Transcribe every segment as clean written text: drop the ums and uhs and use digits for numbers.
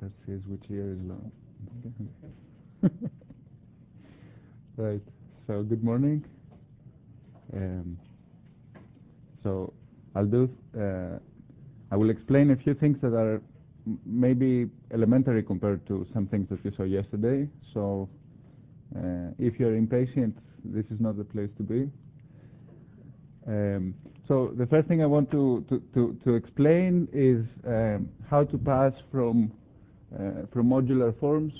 Let's see which year is long. Right. So good morning. So I'll do. I will explain a few things that are maybe elementary compared to some things that you saw yesterday. So if you're impatient, this is not the place to be. So the first thing I want to explain is how to pass from modular forms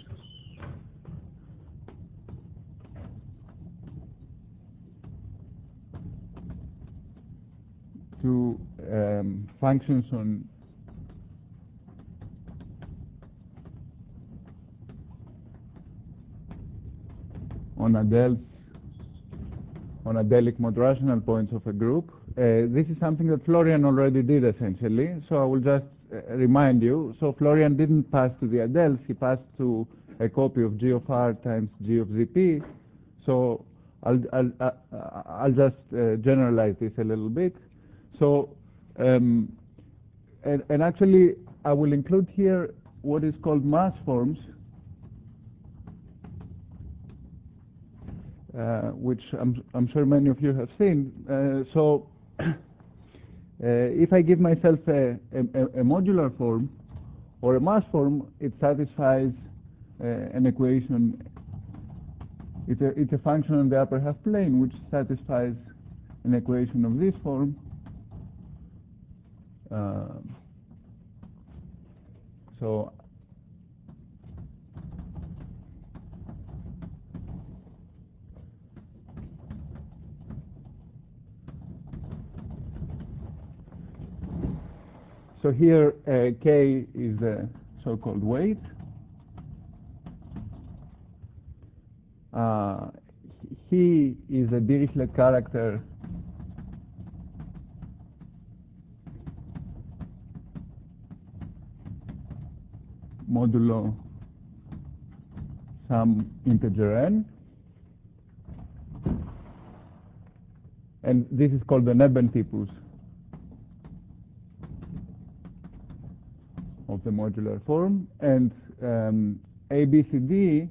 to functions on adelic mod rational points of a group. This is something that Florian already did essentially, so I will just remind you. So Florian didn't pass to the adels, he passed to a copy of G of R times G of ZP. So I'll just generalize this a little bit. So and actually I will include here what is called mass forms, which I'm sure many of you have seen. So if I give myself a modular form or a mass form, it satisfies an equation. It's a function on the upper half plane which satisfies an equation of this form. So here K is the so-called weight. He is a Dirichlet character modulo some integer n, and this is called the Nebentipus of the modular form. And ABCD,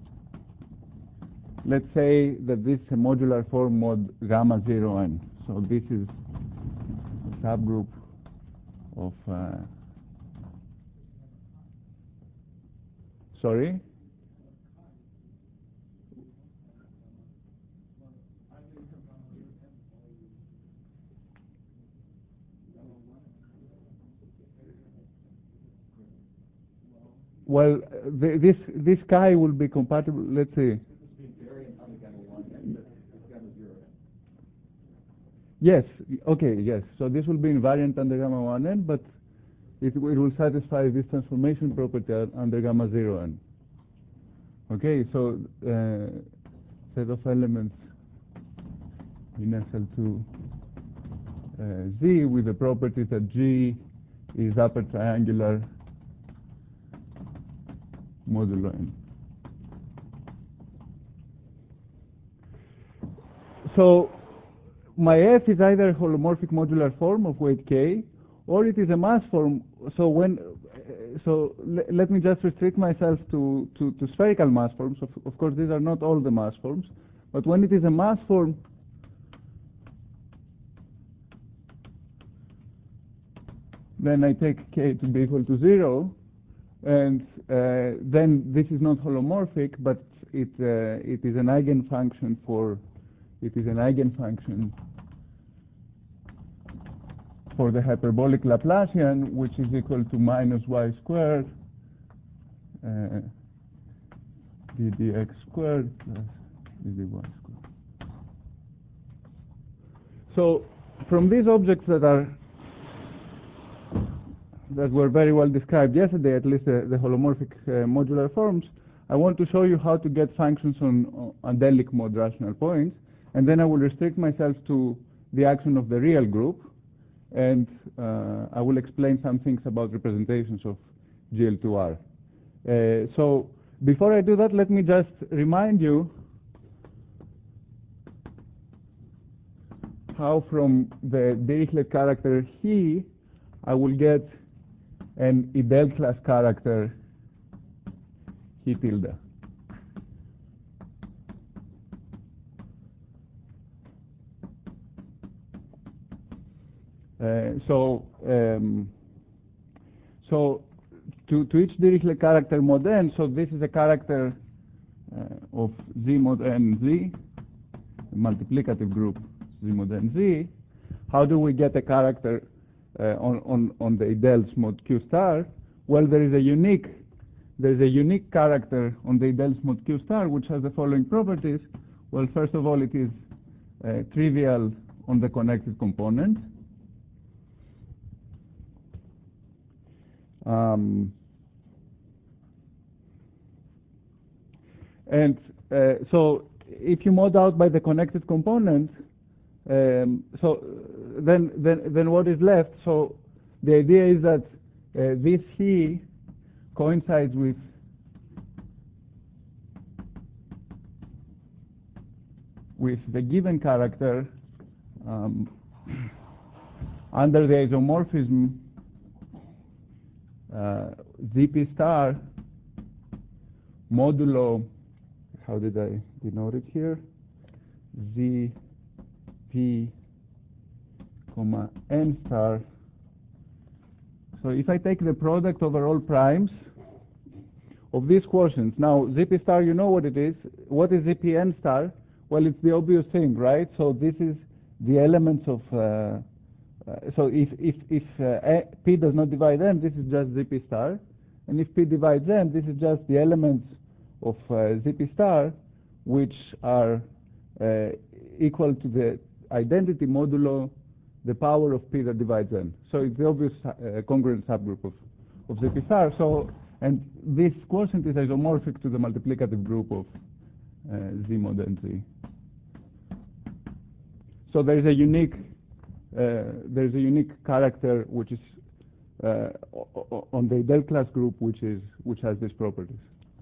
let's say that this is a modular form mod gamma 0 n. So this is a subgroup of sorry? Well, this chi will be compatible. Let's see. Yes. Okay. Yes. So this will be invariant under gamma 1n, but it will satisfy this transformation property under gamma 0n. Okay. So set of elements in SL2 Z with the property that G is upper triangular modulo n. So my F is either a holomorphic modular form of weight K, or it is a mass form. So let me just restrict myself to spherical mass forms. Of course, these are not all the mass forms, but when it is a mass form, then I take K to be equal to 0, and then this is not holomorphic, but it is an eigenfunction for the hyperbolic Laplacian, which is equal to minus y squared ddx squared plus dy squared. So from these objects that were very well described yesterday, at least the holomorphic modular forms, I want to show you how to get functions on adelic mod rational points, and then I will restrict myself to the action of the real group, and I will explain some things about representations of GL2R. So before I do that, let me just remind you how from the Dirichlet character he, I will get an Idel class character He tilde. So to each Dirichlet character mod n, so this is a character of Z mod n Z, a multiplicative group Z mod n Z. How do we get a character on the Idels mod Q star? Well, there's a unique character on the Idels mod Q star which has the following properties. Well, first of all, it is trivial on the connected component. So if you mod out by the connected component, so then what is left? So the idea is that this he coincides with the given character under the isomorphism ZP star modulo, how did I denote it here? ZP comma n star. So if I take the product over all primes of these quotients, now ZP star, you know what it is. What is ZP n star? Well, it's the obvious thing, right? So this is the elements of so if P does not divide M, this is just ZP star. And if P divides M, this is just the elements of ZP star, which are equal to the identity modulo the power of P that divides M. So it's the obvious congruent subgroup of ZP star. So, and this quotient is isomorphic to the multiplicative group of Z mod n Z. So there's a unique character which is on the Idel class group which has these properties.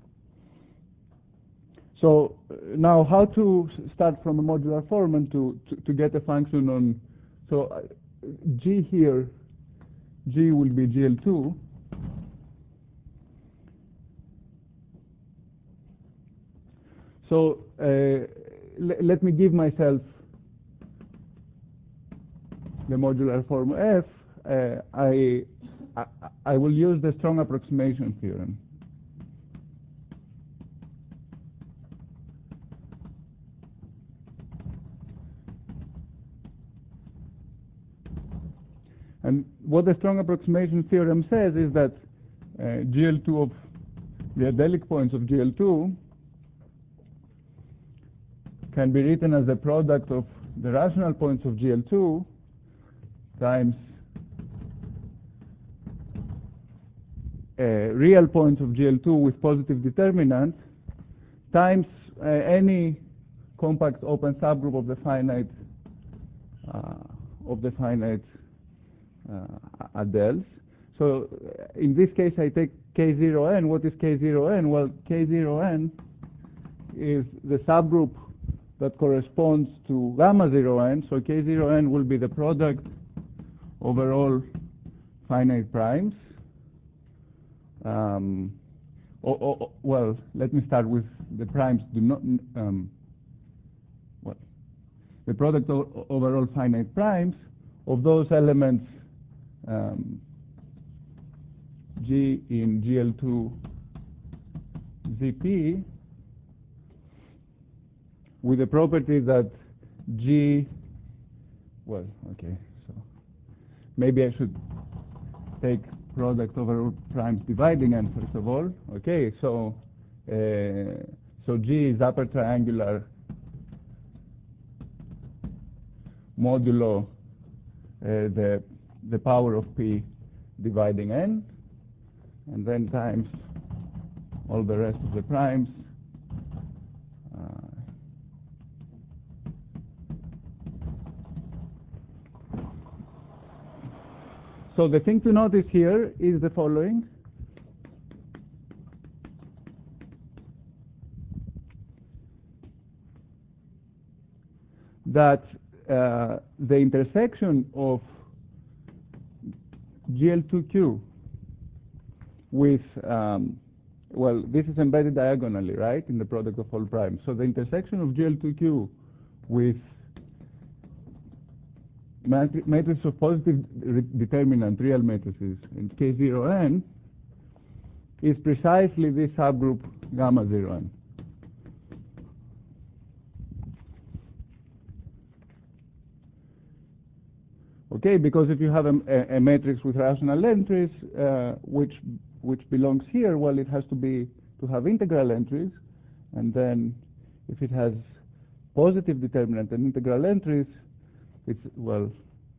So now how to start from a modular form and to get a function on, so G here, G will be GL2. So let me give myself the modular form F. I will use the strong approximation theorem. And what the strong approximation theorem says is that GL2 of the adelic points of GL2 can be written as the product of the rational points of GL2 times real points of GL2 with positive determinant times any compact open subgroup of the finite Adels. So in this case, I take K0n. What is K0n? Well, K0n is the subgroup that corresponds to gamma 0n. So K0n will be the product over all finite primes. Well, let me start with the primes do not. The product over all finite primes of those elements G in GL2 ZP with the property that G, well, okay, so maybe I should take product over all primes dividing n first of all. Okay, so so G is upper triangular modulo the power of P dividing n, and then times all the rest of the primes. So the thing to notice here is the following. That the intersection of GL2Q with well, this is embedded diagonally, right, in the product of all primes. So the intersection of GL2Q with matrix of positive determinant real matrices in K0n is precisely this subgroup gamma 0n. Okay, because if you have a matrix with rational entries, which belongs here, well, it has to have integral entries, and then if it has positive determinant and integral entries, it's, well,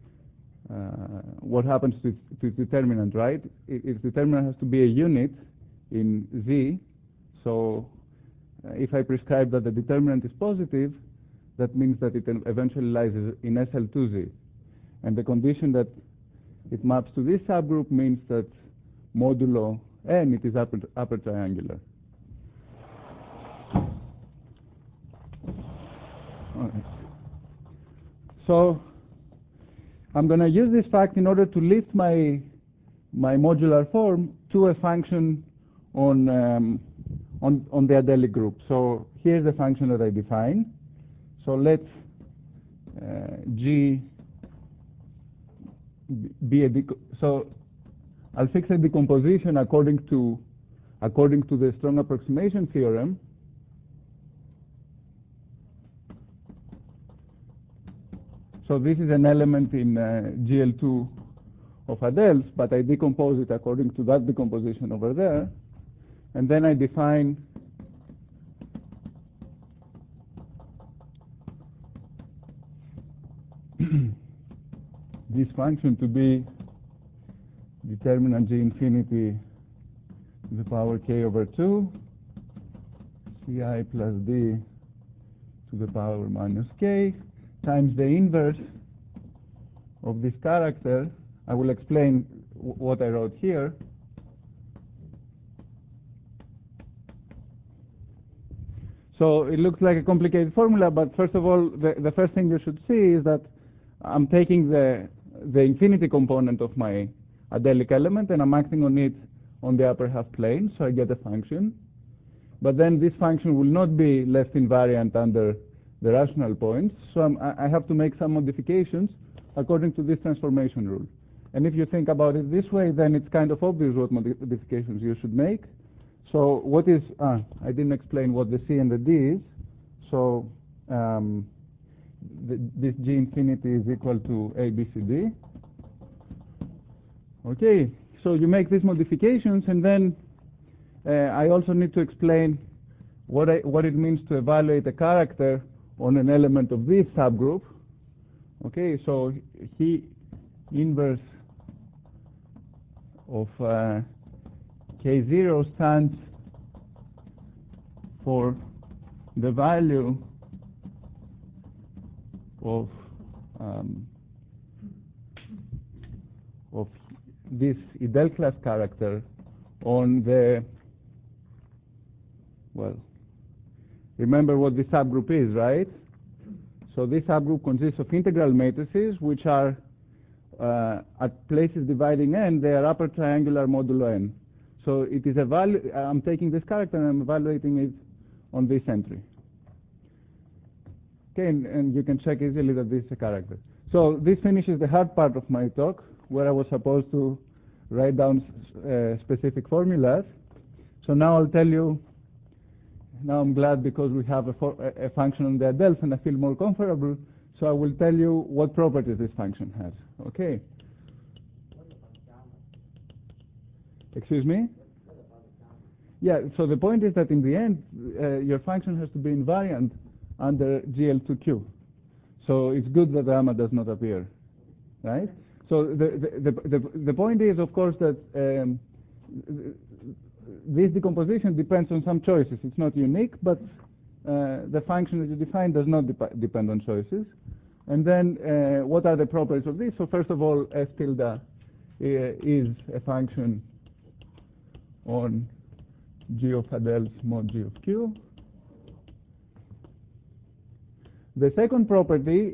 what happens to its determinant, right? Its determinant has to be a unit in Z, so if I prescribe that the determinant is positive, that means that it eventually lies in SL2Z. And the condition that it maps to this subgroup means that modulo n, it is upper triangular. All right. So I'm going to use this fact in order to lift my modular form to a function on the adelic group. So here's the function that I define. So let's G be so I'll fix a decomposition according to the strong approximation theorem. So this is an element in GL2 of adels, but I decompose it according to that decomposition over there, and then I define this function to be determinant G infinity to the power k over 2 ci plus d to the power minus k times the inverse of this character. I will explain what I wrote here. So it looks like a complicated formula, but first of all, the first thing you should see is that I'm taking the infinity component of my adelic element and I'm acting on it on the upper half plane, so I get a function. But then this function will not be left invariant under the rational points, so I have to make some modifications according to this transformation rule. And if you think about it this way, then it's kind of obvious what modifications you should make. So what is, I didn't explain what the C and the D is. So this G infinity is equal to A, B, C, D. Okay, so you make these modifications, and then I also need to explain what it means to evaluate a character on an element of this subgroup. Okay, so he inverse of K0 stands for the value of this Idel class character on the, well, remember what this subgroup is, right? So this subgroup consists of integral matrices which are at places dividing n, they are upper triangular modulo n. So it is a value, I'm taking this character and I'm evaluating it on this entry. Okay, and you can check easily that this is a character. So this finishes the hard part of my talk, where I was supposed to write down specific formulas. So now I'll tell you, now I'm glad because we have a function on the adels and I feel more comfortable, so I will tell you what properties this function has. Okay? Excuse me? Yeah, so the point is that in the end, your function has to be invariant under GL2Q. So it's good that the gamma does not appear, right? So the point is, of course, that this decomposition depends on some choices. It's not unique, but the function that you define does not depend on choices. And then what are the properties of this? So first of all, F tilde is a function on G of adels mod G of Q. The second property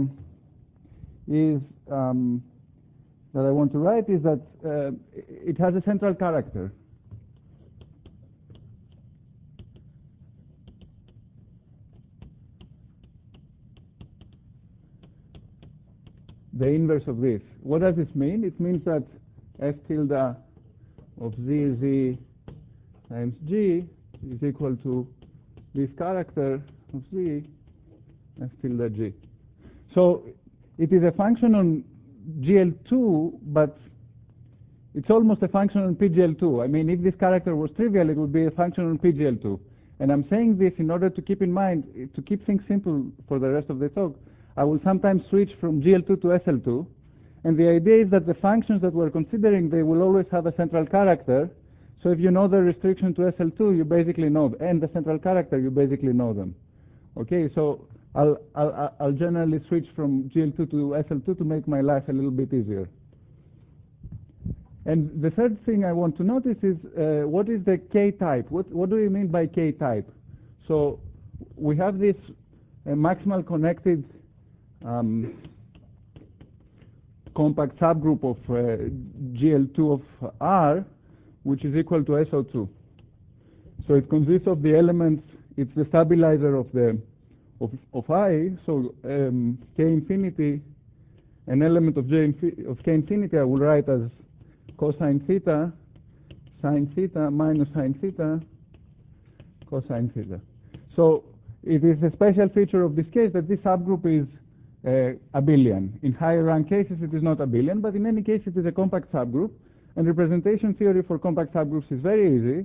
is that I want to write is that it has a central character. the inverse of this. What does this mean? It means that S tilde of Z times G is equal to this character of Z S tilde G. So it is a function on GL2, but it's almost a function on PGL2. I mean, if this character was trivial, it would be a function on PGL2. And I'm saying this in order to keep in mind, to keep things simple for the rest of the talk, I will sometimes switch from GL2 to SL2. And the idea is that the functions that we're considering, they will always have a central character. So if you know the restriction to SL2, you basically know, and the central character, you basically know them. Okay, so I'll generally switch from GL2 to SL2 to make my life a little bit easier. And the third thing I want to notice is what is the K-type? What do you mean by K-type? So we have this maximal connected compact subgroup of GL2 of R, which is equal to SO2. So it consists of the elements. It's the stabilizer of the of I. So K infinity, an element of K infinity, I will write as cosine theta, sine theta, minus sine theta, cosine theta. So it is a special feature of this case that this subgroup is abelian. In higher rank cases, it is not abelian, but in any case, it is a compact subgroup. And representation theory for compact subgroups is very easy.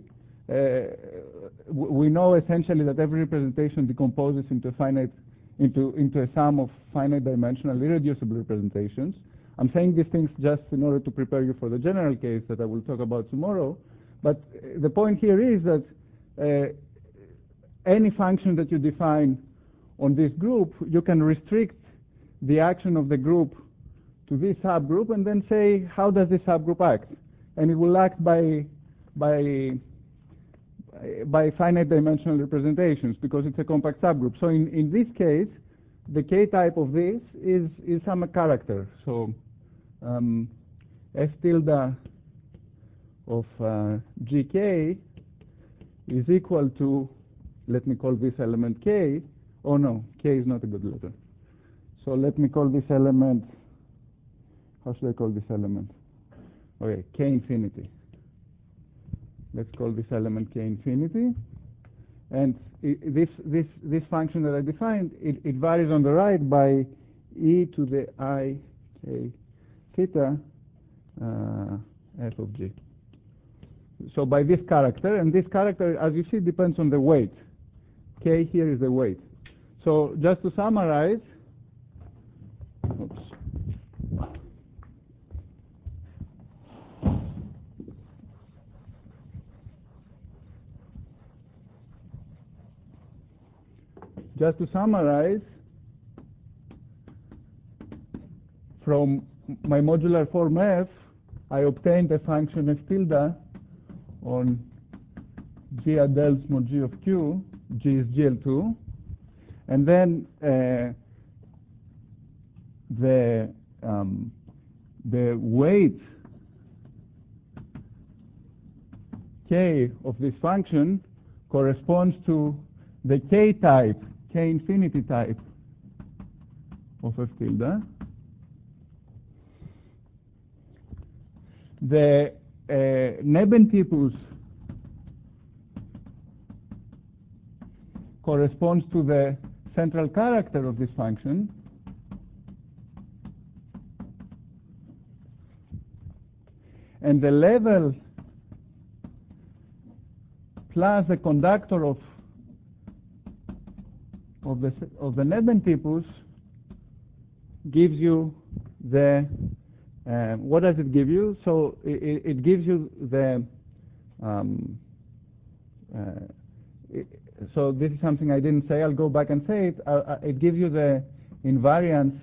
We know essentially that every representation decomposes into a sum of finite dimensional irreducible representations. I'm saying these things just in order to prepare you for the general case that I will talk about tomorrow. But the point here is that any function that you define on this group, you can restrict the action of the group to this subgroup and then say, how does this subgroup act? And it will act by finite dimensional representations because it's a compact subgroup. So in this case, the K-type of this is some character. So S tilde of GK is equal to, let me call this element K. Oh no, K is not a good letter. So let me call this element, how should I call this element? Okay, K infinity. Let's call this element K infinity. And this function that I defined, it varies on the right by e to the I K theta f of G. So by this character, and this character, as you see, depends on the weight. K here is the weight. So just to summarize, oops. Just to summarize, from my modular form F, I obtained a function F tilde on G adels mod G of Q. G is GL2. And then the weight K of this function corresponds to the K-type, K infinity type of F tilde. The Nebentipus corresponds to the central character of this function. And the level plus the conductor of the Nebentipus gives you the what does it give you? So it gives you the so this is something I didn't say. I'll go back and say it. It gives you the invariance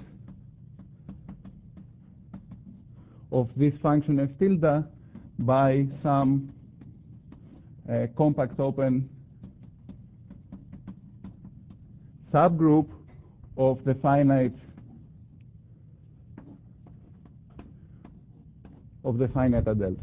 of this function F tilde by some compact open subgroup of the finite adels.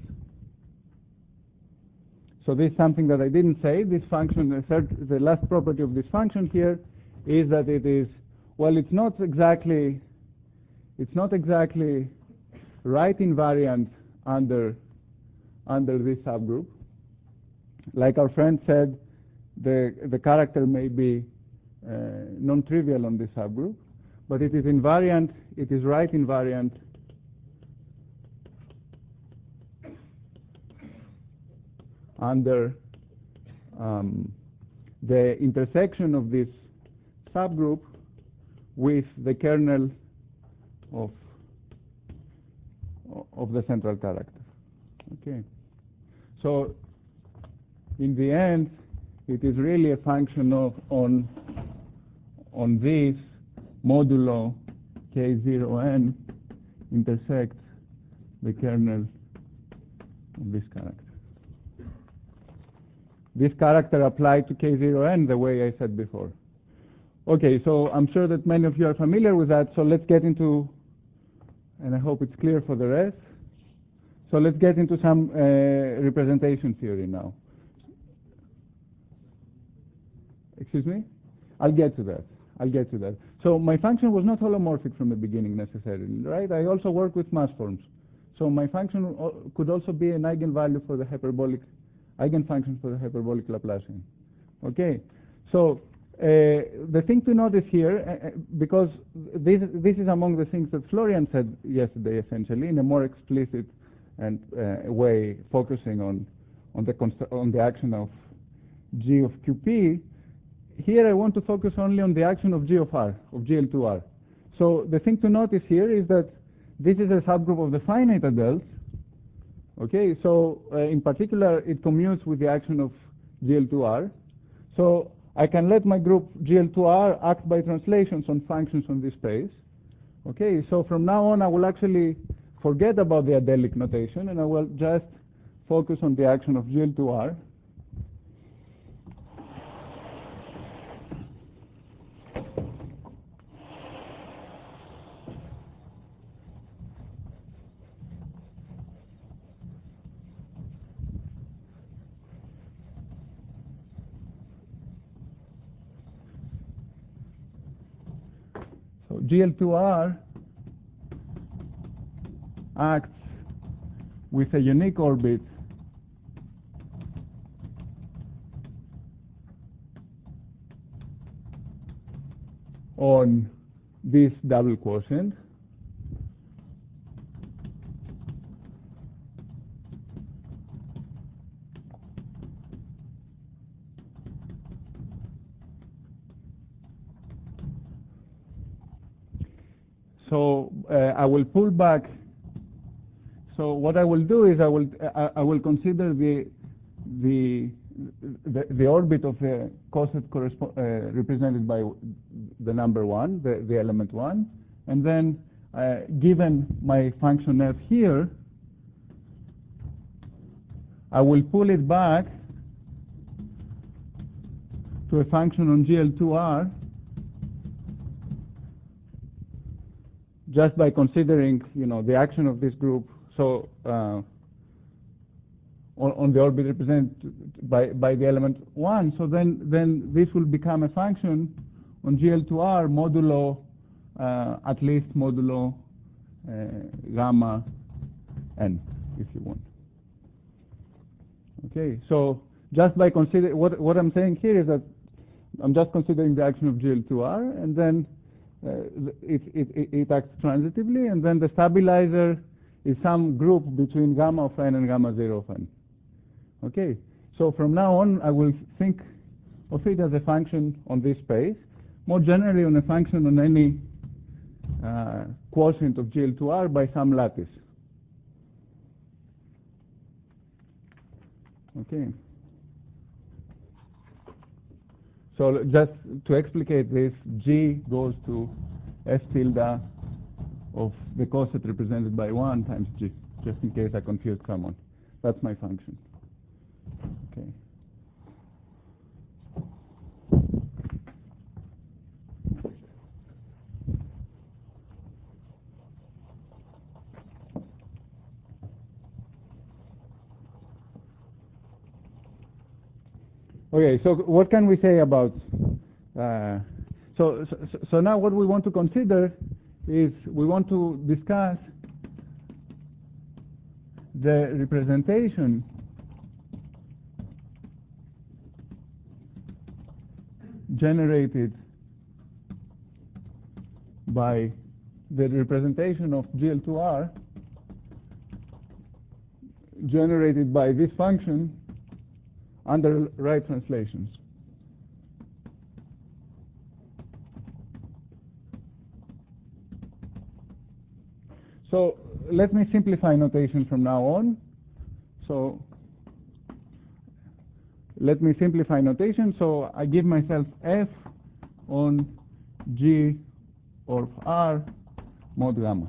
So this is something that I didn't say. This function, the last property of this function here is that it is, well, it's not exactly it's not exactly right invariant under this subgroup. Like our friend said, the character may be non-trivial on this subgroup, but it is invariant, it is right invariant under the intersection of this subgroup with the kernel of the central character. Okay. So in the end, it is really a function of on this modulo K0n intersects the kernel of this character. This character applied to K0n the way I said before. Okay, so I'm sure that many of you are familiar with that, so let's get into, and I hope it's clear for the rest. So let's get into some representation theory now. Excuse me? I'll get to that. So my function was not holomorphic from the beginning necessarily, right? I also work with mass forms. So my function could also be an eigenvalue for the hyperbolic, eigenfunction for the hyperbolic Laplacian. Okay? So the thing to notice here, because this is among the things that Florian said yesterday essentially in a more explicit and way, focusing on the action of G of QP. Here I want to focus only on the action of G of R, of GL2R. So the thing to notice here is that this is a subgroup of the finite adults. Okay, so in particular it commutes with the action of GL2R. So I can let my group GL2R act by translations on functions on this space. Okay, so from now on I will actually forget about the adelic notation and I will just focus on the action of GL2R. So GL2R acts with a unique orbit on this double quotient. So I will pull back. So what I will do is I will consider the orbit of the coset represented by the number 1, the element 1, and then given my function f here, I will pull it back to a function on GL2R just by considering, the action of this group. So on the orbit represented by the element 1. So then this will become a function on GL2R modulo, at least modulo gamma n, if you want. Okay, so just by considering, what I'm saying here is that I'm just considering the action of GL2R, and then it acts transitively, and then the stabilizer is some group between gamma of n and gamma 0 of n. Okay, so from now on I will think of it as a function on this space, more generally on a function on any quotient of GL2R by some lattice. Okay. So just to explicate this, G goes to F tilde of the coset represented by 1 times G, just in case I confused someone. That's my function. Okay. Okay, so what can we say about so now what we want to consider is we want to discuss the representation generated by the representation of GL2R generated by this function under right translations. So let me simplify notation from now on. So let me simplify notation. So I give myself F on G of R mod gamma.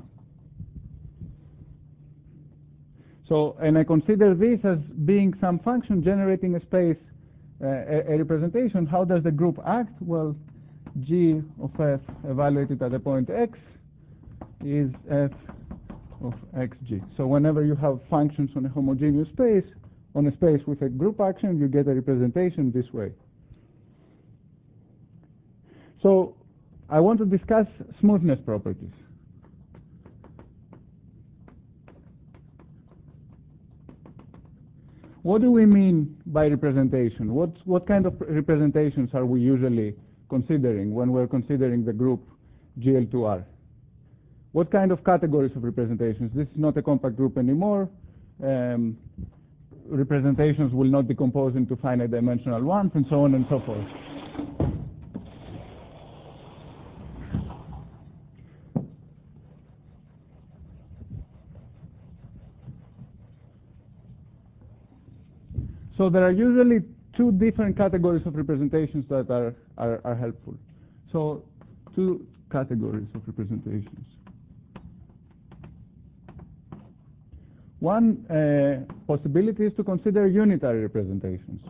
So, and I consider this as being some function generating a space, a representation. How does the group act? Well, G of F evaluated at a point X is F of xg. So whenever you have functions on a homogeneous space, on a space with a group action, you get a representation this way. So I want to discuss smoothness properties. What do we mean by representation? What kind of representations are we usually considering when we're considering the group GL2R? What kind of categories of representations? This is not a compact group anymore. Representations will not decompose into finite dimensional ones, and so on and so forth. So there are usually two different categories of representations that are helpful. So two categories of representations. One possibility is to consider unitary representations.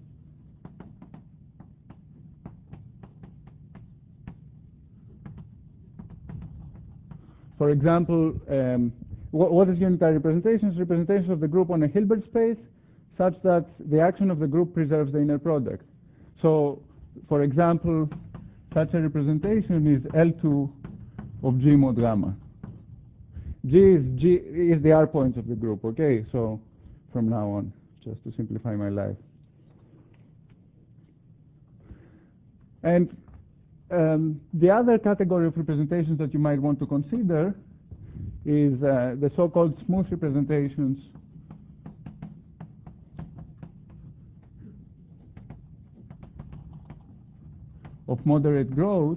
For example, what is unitary representations? Representations of the group on a Hilbert space such that the action of the group preserves the inner product. So, for example, such a representation is L2 of G mod gamma. G is the R points of the group, okay? So from now on, just to simplify my life. And the other category of representations that you might want to consider is the so-called smooth representations of moderate growth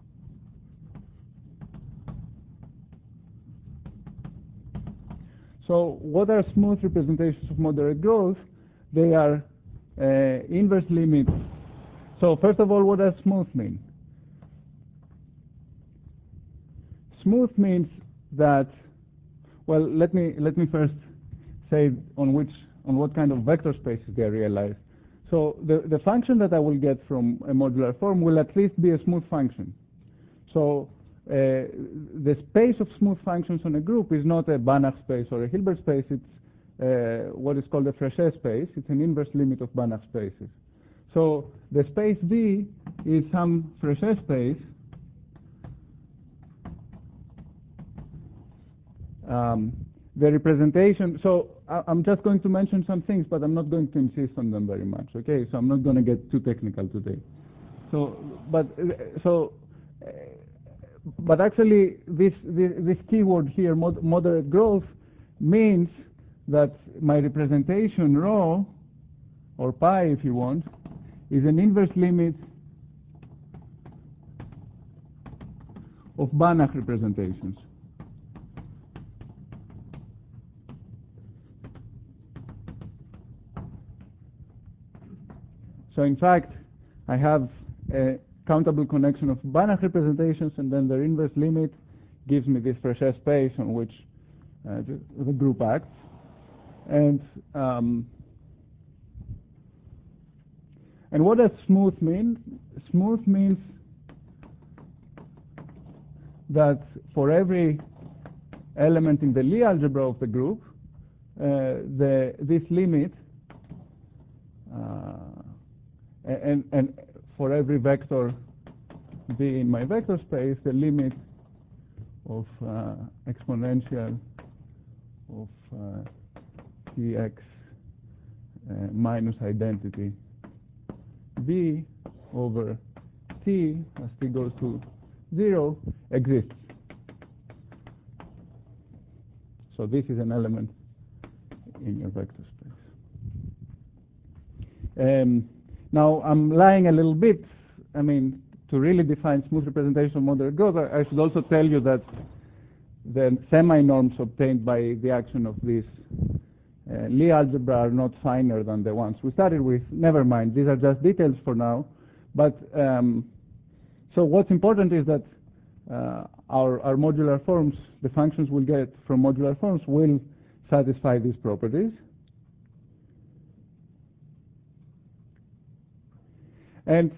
So what are smooth representations of moderate growth? They are inverse limits. So first of all, what does smooth mean? Smooth means that, well, let me first say on what kind of vector spaces they are realized. So the function that I will get from a modular form will at least be a smooth function. So the space of smooth functions on a group is not a Banach space or a Hilbert space. It's what is called a Frechet space. It's an inverse limit of Banach spaces. So the space V is some Frechet space the representation, so I'm just going to mention some things, but I'm not going to insist on them very much, okay? So I'm not going to get too technical today. But actually, this keyword here, moderate growth, means that my representation rho, or pi if you want, is an inverse limit of Banach representations. So in fact, I have a countable connection of Banach representations, and then their inverse limit gives me this Frechet space on which the group acts. And what does smooth mean? Smooth means that for every element in the Lie algebra of the group, this limit and for every vector V in my vector space, the limit of exponential of Tx minus identity B over T as T goes to 0 exists. So this is an element in your vector space. Now I'm lying a little bit. I mean, to really define smooth representation of moderate growth, I should also tell you that the semi-norms obtained by the action of this Lie algebra are not finer than the ones we started with. Never mind, these are just details for now. But so what's important is that our modular forms, the functions we'll get from modular forms, will satisfy these properties. And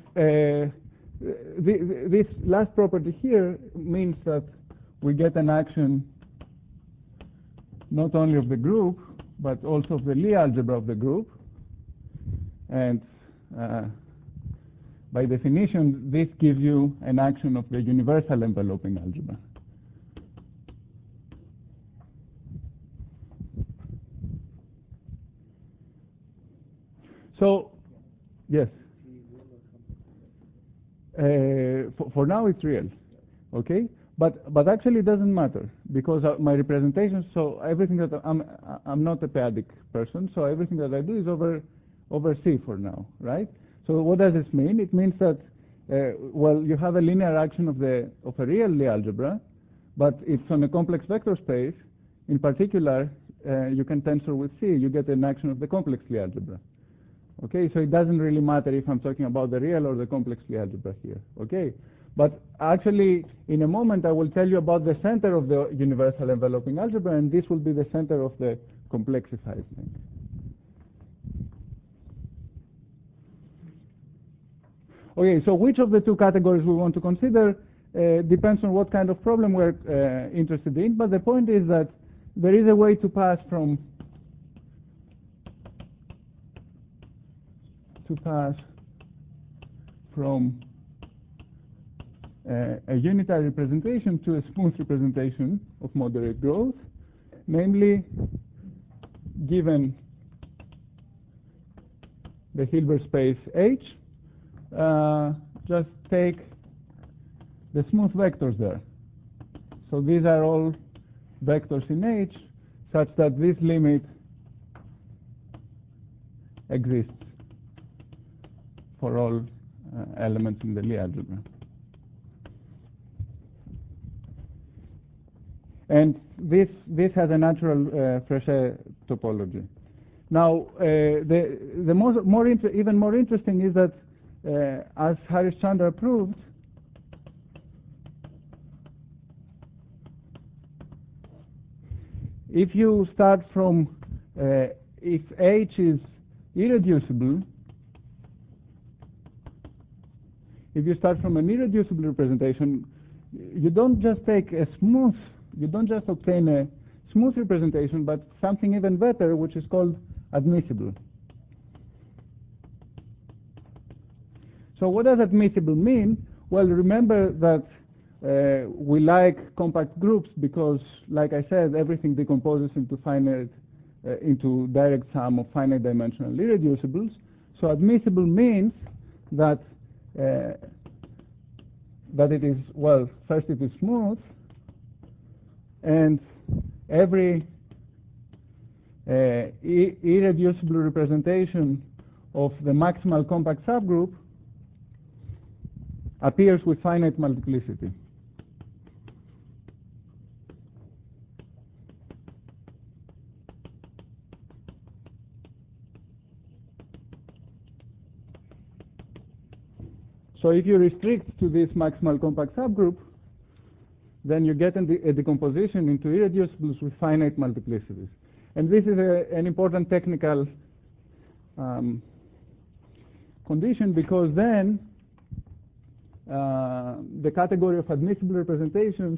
this last property here means that we get an action not only of the group, but also of the Lie algebra of the group. And by definition, this gives you an action of the universal enveloping algebra. So, yes. For now, it's real, okay? But actually, it doesn't matter because my representation. So everything that I'm not a p-adic person. So everything that I do is over C for now, right? So what does this mean? It means that well, you have a linear action of a real Lie algebra, but it's on a complex vector space. In particular, you can tensor with C. You get an action of the complex Lie algebra. Okay, so it doesn't really matter if I'm talking about the real or the complex Lie algebra here. Okay, but actually, in a moment, I will tell you about the center of the universal enveloping algebra, and this will be the center of the complexified thing. Okay, so which of the two categories we want to consider depends on what kind of problem we're interested in, but the point is that there is a way to pass from a unitary representation to a smooth representation of moderate growth, namely, given the Hilbert space H, just take the smooth vectors there. So these are all vectors in H such that this limit exists for all elements in the Lie algebra. And this has a natural Frechet topology. Now, even more interesting is that, as Harish-Chandra proved, if you start from, if H is irreducible, if you start from an irreducible representation, you don't just take a smooth, you don't just obtain a smooth representation, but something even better, which is called admissible. So what does admissible mean? Well, remember that we like compact groups because, like I said, everything decomposes into into direct sum of finite dimensional irreducibles. So admissible means that it is, well, first it is smooth, and every irreducible representation of the maximal compact subgroup appears with finite multiplicity. So if you restrict to this maximal compact subgroup, then you get a decomposition into irreducibles with finite multiplicities. And this is an important technical condition, because then the category of admissible representations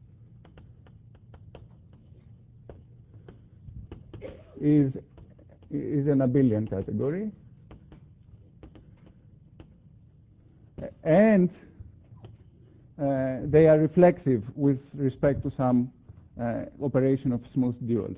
is an abelian category. And they are reflexive with respect to some operation of smooth duals.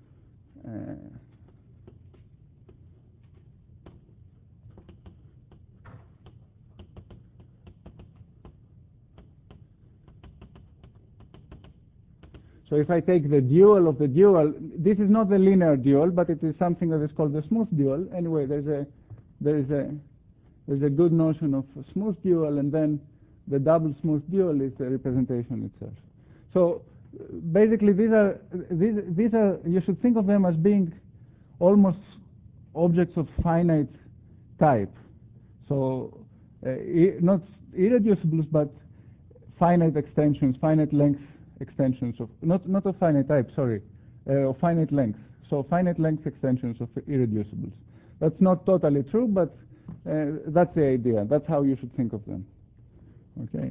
So if I take the dual of the dual, this is not the linear dual, but it is something that is called the smooth dual. Anyway, there is a good notion of a smooth dual, and then the double smooth dual is the representation itself. So basically, these are you should think of them as being almost objects of finite type. So not irreducibles, but finite extensions, finite length extensions of not of finite type, sorry, of finite length. So finite length extensions of irreducibles. That's not totally true, but that's the idea. That's how you should think of them. Okay.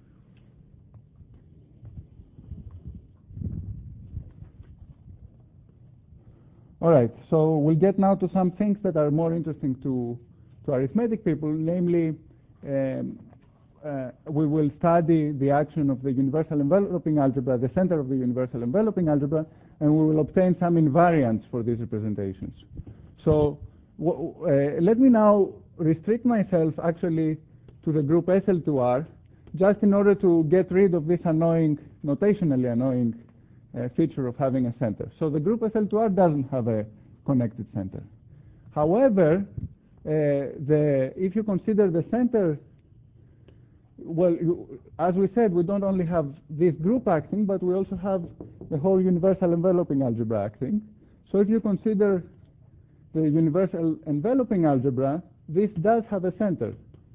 All right. So we'll get now to some things that are more interesting to arithmetic people, namely. We will study the action of the universal enveloping algebra, the center of the universal enveloping algebra, and we will obtain some invariants for these representations. So let me now restrict myself actually to the group SL2R, just in order to get rid of this annoying, notationally annoying feature of having a center. So the group SL2R doesn't have a connected center. However, if you consider the center, well, as we said, we don't only have this group acting, but we also have the whole universal enveloping algebra acting. So if you consider the universal enveloping algebra, this does have a center.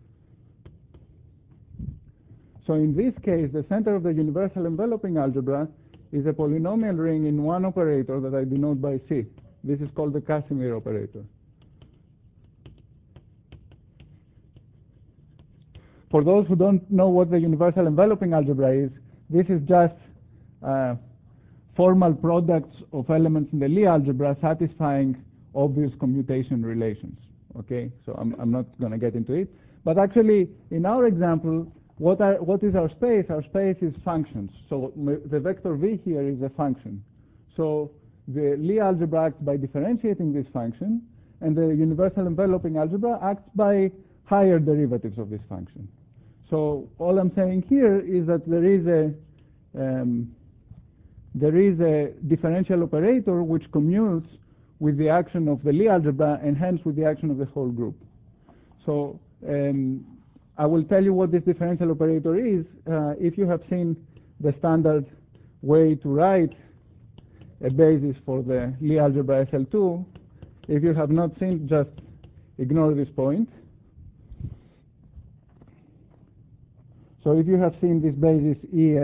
So in this case, the center of the universal enveloping algebra is a polynomial ring in one operator that I denote by C. This is called the Casimir operator. For those who don't know what the universal enveloping algebra is, this is just formal products of elements in the Lie algebra satisfying obvious commutation relations. Okay, so I'm not going to get into it. But actually, in our example, what is our space? Our space is functions. So the vector v here is a function. So the Lie algebra acts by differentiating this function, and the universal enveloping algebra acts by higher derivatives of this function. So all I'm saying here is that there is a differential operator which commutes with the action of the Lie algebra and hence with the action of the whole group. So I will tell you what this differential operator is. If you have seen the standard way to write a basis for the Lie algebra SL2, if you have not seen, just ignore this point. So if you have seen this basis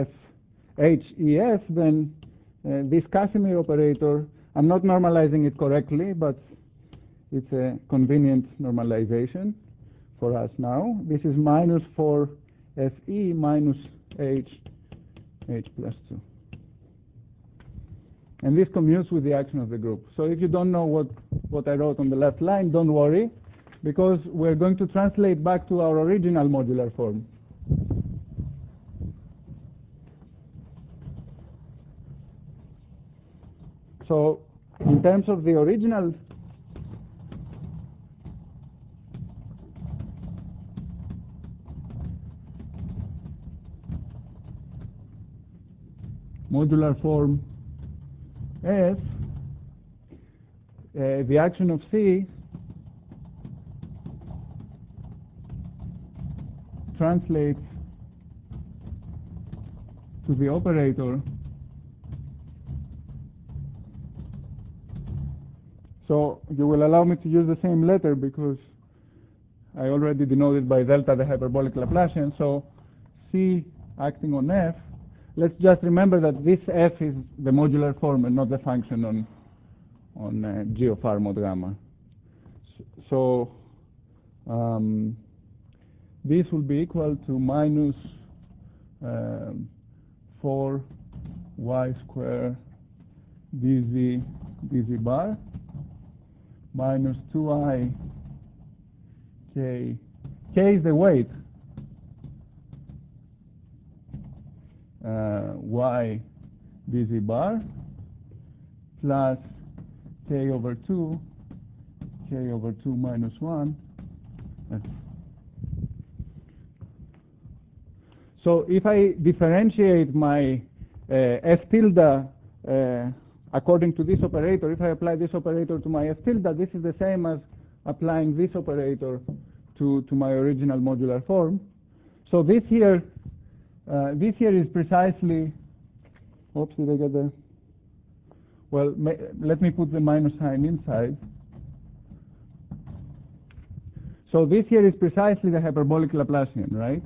HEF, then this Casimir operator, I'm not normalizing it correctly, but it's a convenient normalization for us now. This is minus 4FE minus H plus 2. And this commutes with the action of the group. So if you don't know what I wrote on the left line, don't worry, because we're going to translate back to our original modular form. So in terms of the original modular form F, the action of C translates to the operator. So you will allow me to use the same letter because I already denoted by delta the hyperbolic Laplacian. So C acting on F. Let's just remember that this F is the modular form and not the function on G of R mod gamma. So this will be equal to minus 4y square dz bar minus 2i k. K is the weight. y dz bar plus k over 2 minus 1. So if I differentiate my f tilde according to this operator, if I apply this operator to my f tilde, this is the same as applying this operator to my original modular form. So this here is precisely, oops, did I get the, well, let me put the minus sign inside. So this here is precisely the hyperbolic Laplacian, right?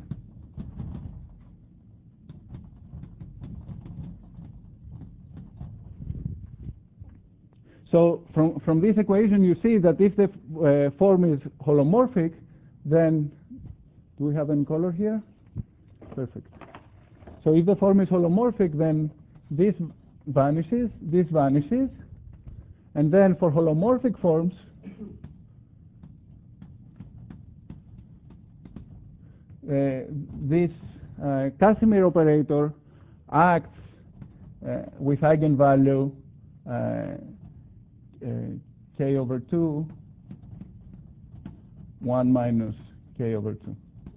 So from this equation, you see that if the form is holomorphic, then, do we have any color here? Perfect. So if the form is holomorphic, then this vanishes, and then for holomorphic forms, this Casimir operator acts with eigenvalue k over 2, 1 minus k over 2.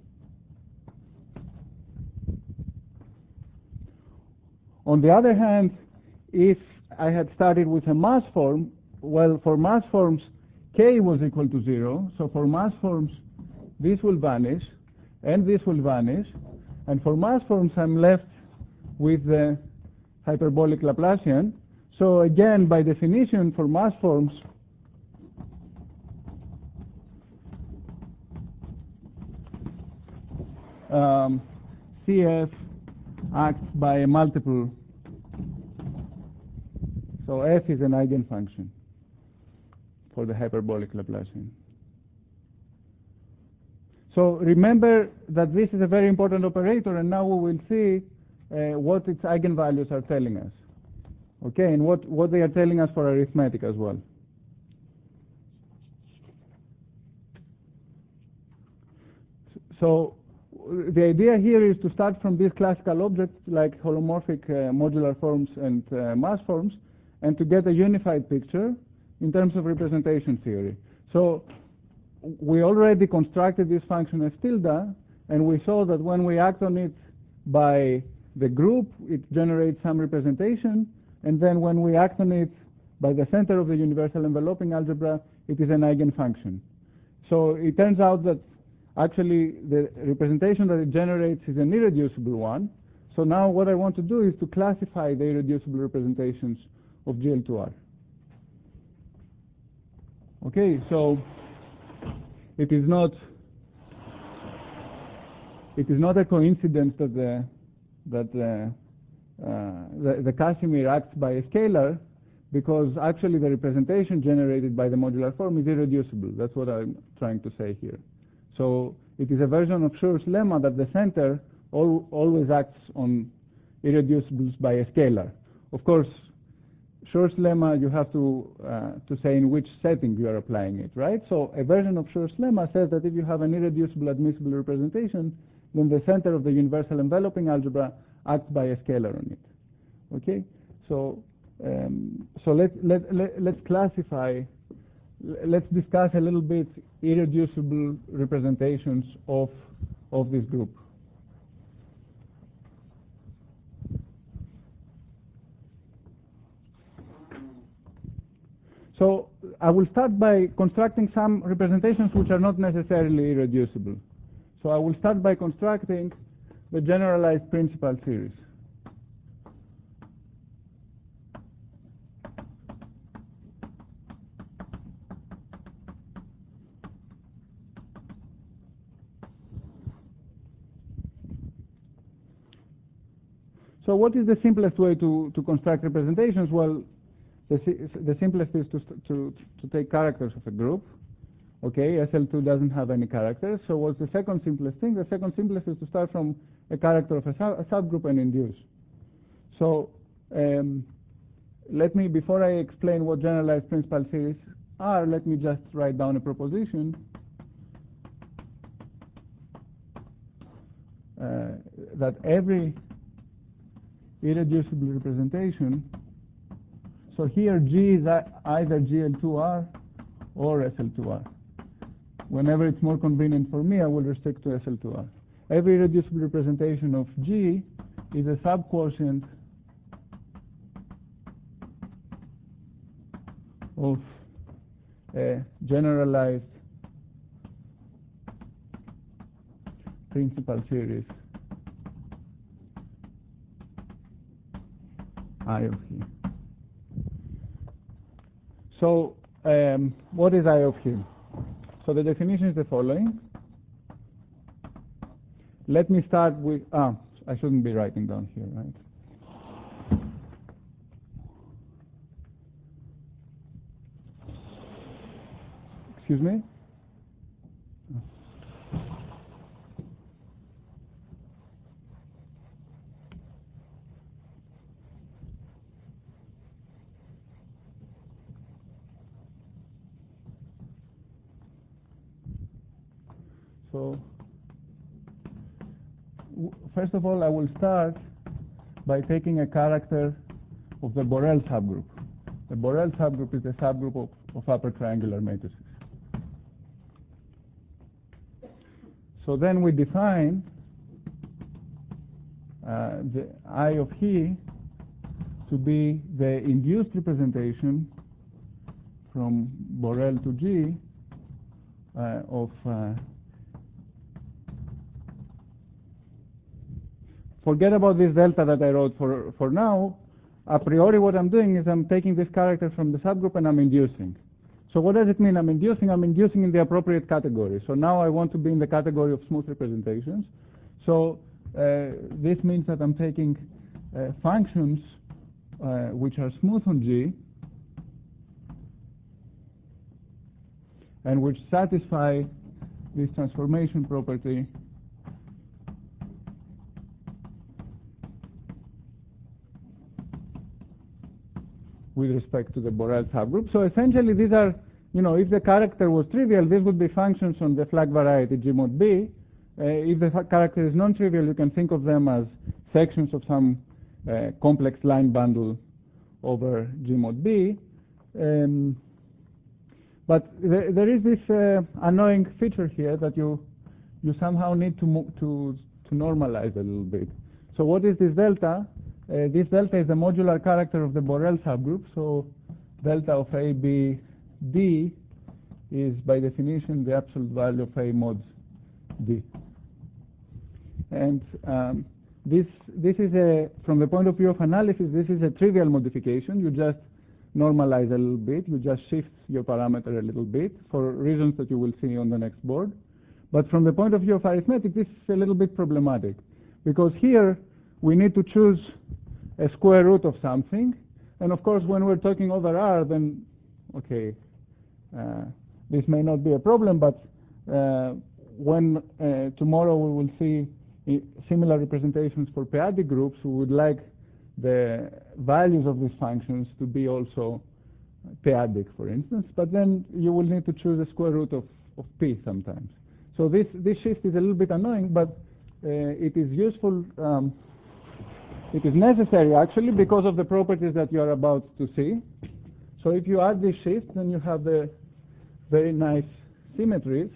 On the other hand, if I had started with a mass form, well, for mass forms, k was equal to 0. So for mass forms, this will vanish, and this will vanish. And for mass forms, I'm left with the hyperbolic Laplacian. So again, by definition, for mass forms, CF acts by a multiple. So F is an eigenfunction for the hyperbolic Laplacian. So remember that this is a very important operator, and now we will see what its eigenvalues are telling us. Okay, and what they are telling us for arithmetic as well. So the idea here is to start from these classical objects like holomorphic modular forms and mass forms, and to get a unified picture in terms of representation theory. So we already constructed this function f tilde, and we saw that when we act on it by the group, it generates some representation, and then when we act on it by the center of the universal enveloping algebra, it is an eigenfunction. So it turns out that actually the representation that it generates is an irreducible one. So now what I want to do is to classify the irreducible representations of GL2R. Okay, so it is not a coincidence that the Casimir acts by a scalar, because actually the representation generated by the modular form is irreducible. That's what I'm trying to say here. So it is a version of Schur's lemma that the center always acts on irreducibles by a scalar. Of course, Schur's lemma, you have to say in which setting you are applying it, right? So a version of Schur's lemma says that if you have an irreducible admissible representation, then the center of the universal enveloping algebra acts by a scalar on it. Okay, so let's classify. Let's discuss a little bit irreducible representations of this group. So I will start by constructing some representations which are not necessarily irreducible. So I will start by constructing the generalized principal series. So what is the simplest way to construct representations? Well, the simplest is to take characters of a group. Okay, SL2 doesn't have any characters. So what's the second simplest thing? The second simplest is to start from a character of a subgroup and induce. So let me, before I explain what generalized principal series are, let me just write down a proposition that every irreducible representation. So here G is either GL2R or SL2R. Whenever it's more convenient for me, I will restrict to SL2R. Every irreducible representation of G is a subquotient of a generalized principal series I of E. So what is I of E? So the definition is the following. Let me start with, I shouldn't be writing down here, right? Excuse me? So, first of all, I will start by taking a character of the Borel subgroup. The Borel subgroup is a subgroup of upper triangular matrices. So then we define the I of E to be the induced representation from Borel to G of forget about this delta that I wrote for now. A priori what I'm doing is I'm taking this character from the subgroup and I'm inducing. So what does it mean I'm inducing? I'm inducing in the appropriate category. So now I want to be in the category of smooth representations. So this means that I'm taking functions which are smooth on G and which satisfy this transformation property with respect to the Borel subgroup. So essentially these are, if the character was trivial, these would be functions on the flag variety G mod B. If the character is non-trivial, you can think of them as sections of some complex line bundle over G mod B. But there is this annoying feature here that you somehow need to normalize a little bit. So what is this delta? This delta is the modular character of the Borel subgroup. So delta of A, B, D is by definition the absolute value of A mod D. And this is from the point of view of analysis, this is a trivial modification. You just normalize a little bit. You just shift your parameter a little bit for reasons that you will see on the next board. But from the point of view of arithmetic, this is a little bit problematic because here we need to choose a square root of something. And of course, when we're talking over R, then, okay, this may not be a problem, but when tomorrow we will see similar representations for p-adic groups, we would like the values of these functions to be also p-adic, for instance. But then you will need to choose a square root of p sometimes. So this shift is a little bit annoying, but it is useful. It is necessary, actually, because of the properties that you are about to see. So if you add this shift, then you have the very nice symmetries.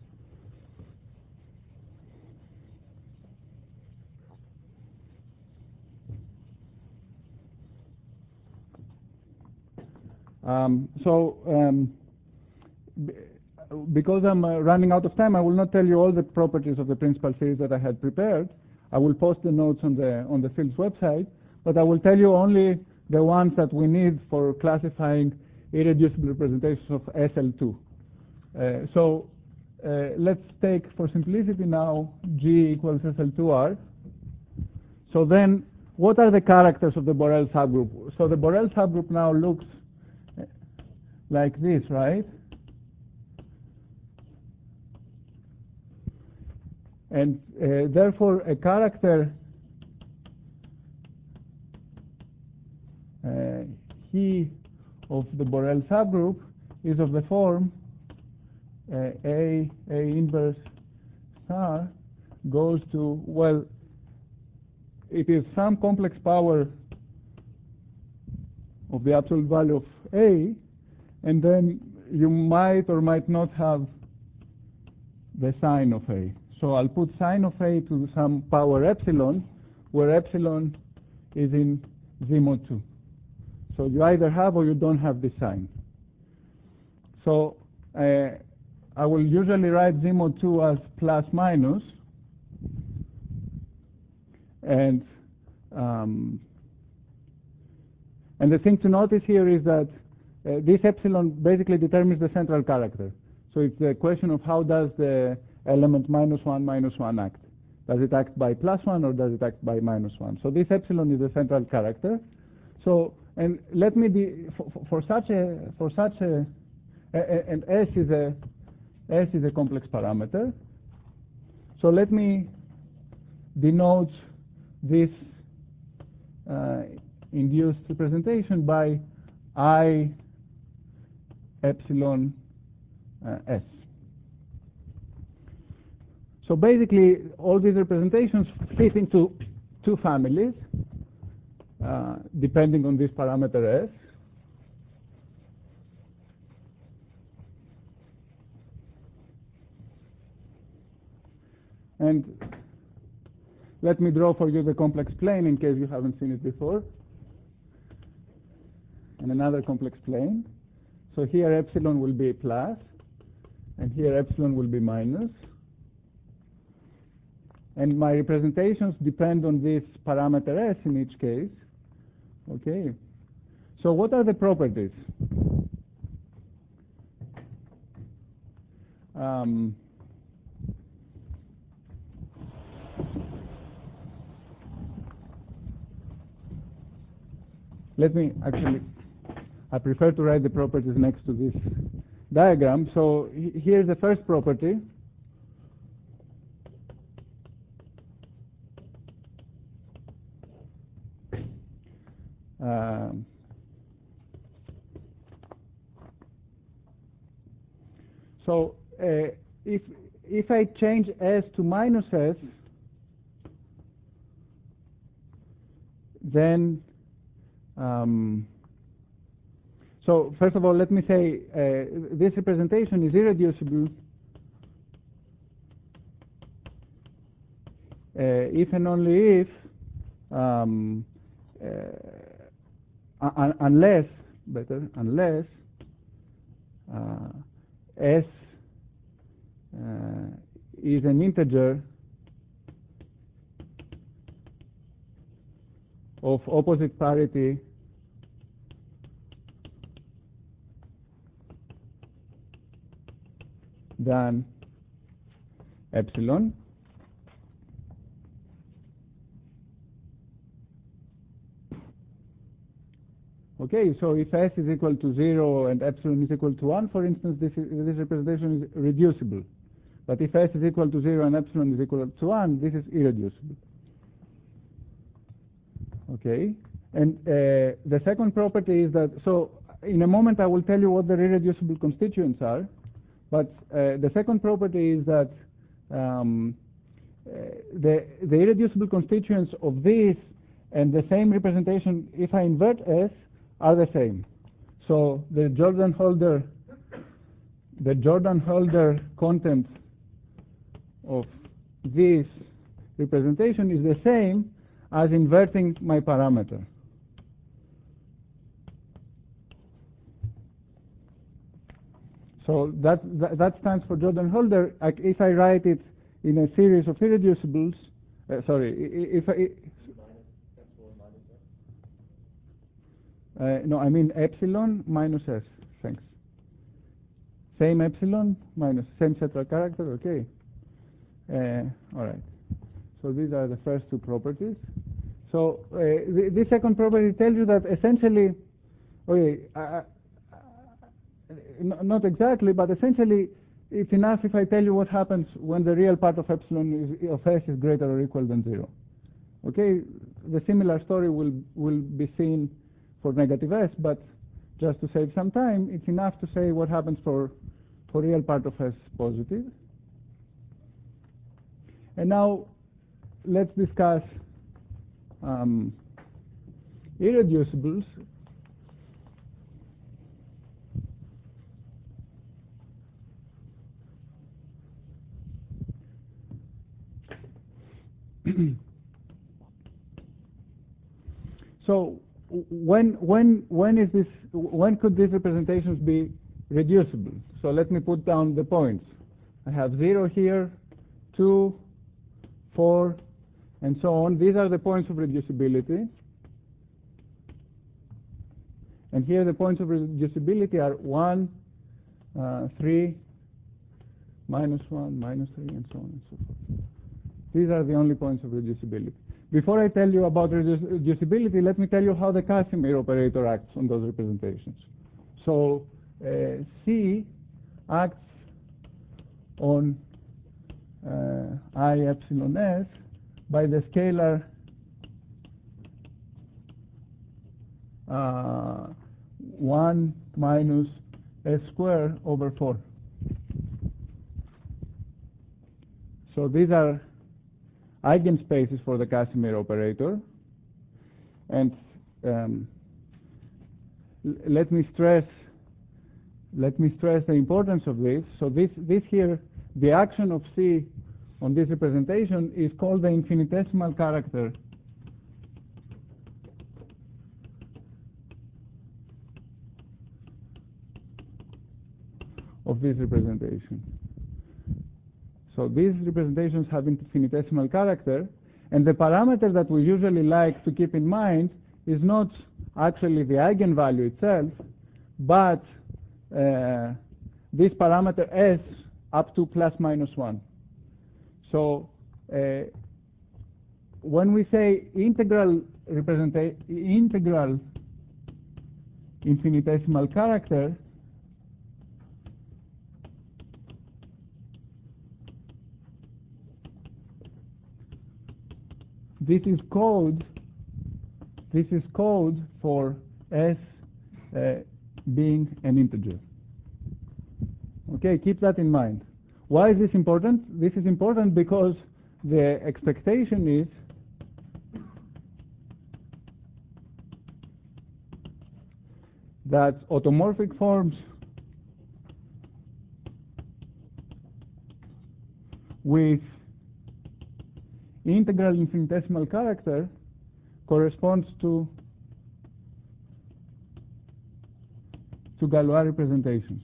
Because I'm running out of time, I will not tell you all the properties of the principal series that I had prepared. I will post the notes on the field's website, but I will tell you only the ones that we need for classifying irreducible representations of SL2. Let's take, for simplicity now, G equals SL2R. So then, what are the characters of the Borel subgroup? So the Borel subgroup now looks like this, right? And therefore, a character he of the Borel subgroup is of the form A inverse star goes to, well, it is some complex power of the absolute value of A, and then you might or might not have the sign of A. So I'll put sign of A to some power epsilon, where epsilon is in Z mod 2. So you either have or you don't have this sign. So I will usually write Z mod 2 as plus minus, and the thing to notice here is that this epsilon basically determines the central character. So it's the question of how does the element -1 act. Does it act by +1 or does it act by -1? So this epsilon is the central character. So, and let me be for such a and S is a complex parameter. So let me denote this induced representation by I epsilon S. So basically, all these representations fit into two families, depending on this parameter S. And let me draw for you the complex plane in case you haven't seen it before. And another complex plane. So here epsilon will be plus, and here epsilon will be minus. And my representations depend on this parameter S in each case. Okay. So what are the properties? Let me actually, I prefer to write the properties next to this diagram. So here's the first property. So if I change S to minus S, then so first of all, let me say this representation is irreducible if and only if unless S is an integer of opposite parity than epsilon. Okay, so if S is equal to 0 and epsilon is equal to 1, for instance, this representation is reducible. But if S is equal to 0 and epsilon is equal to 1, this is irreducible. Okay, and the second property is that, so in a moment I will tell you what the irreducible constituents are, but the second property is that the irreducible constituents of this and the same representation, if I invert S, are the same. So the Jordan-Holder content of this representation is the same as inverting my parameter. So that stands for Jordan-Holder. If I write it in a series of irreducibles, no, I mean epsilon minus S. Thanks. Same epsilon minus same central character. Okay. All right. So these are the first two properties. So this second property tells you that essentially, okay, not exactly, but essentially, it's enough if I tell you what happens when the real part of epsilon of S is greater or equal than 0. Okay, the similar story will be seen for negative S, but just to save some time, it's enough to say what happens for real part of S positive. And now let's discuss irreducibles so when could these representations be reducible? So let me put down the points. I have 0 here, 2, 4, and so on. These are the points of reducibility. And here the points of reducibility are 1, 3, -1, -3, and so on and so forth. These are the only points of reducibility. Before I tell you about reducibility, let me tell you how the Casimir operator acts on those representations. So C acts on I epsilon s by the scalar 1 minus s squared over 4. So these are eigenspaces for the Casimir operator, and let me stress the importance of this. So this here, the action of C on this representation is called the infinitesimal character of this representation. So these representations have infinitesimal character, and the parameter that we usually like to keep in mind is not actually the eigenvalue itself, but this parameter s up to ±1. So when we say integral infinitesimal character, this is code for s being an integer. Okay, keep that in mind. Why is this important? This is important because the expectation is that automorphic forms with integral infinitesimal character corresponds to Galois representations.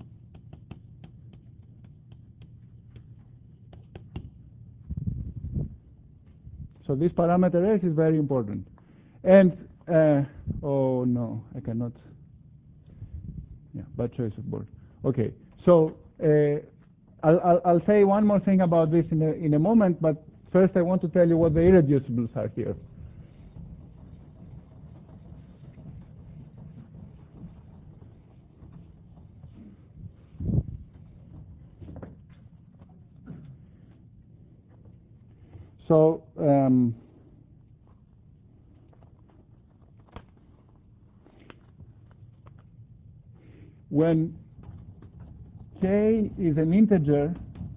So this parameter s is very important. And oh no, I cannot. Yeah, bad choice of board. Okay, so I'll say one more thing about this in a moment, but first I want to tell you what the irreducibles are here. So when k is an integer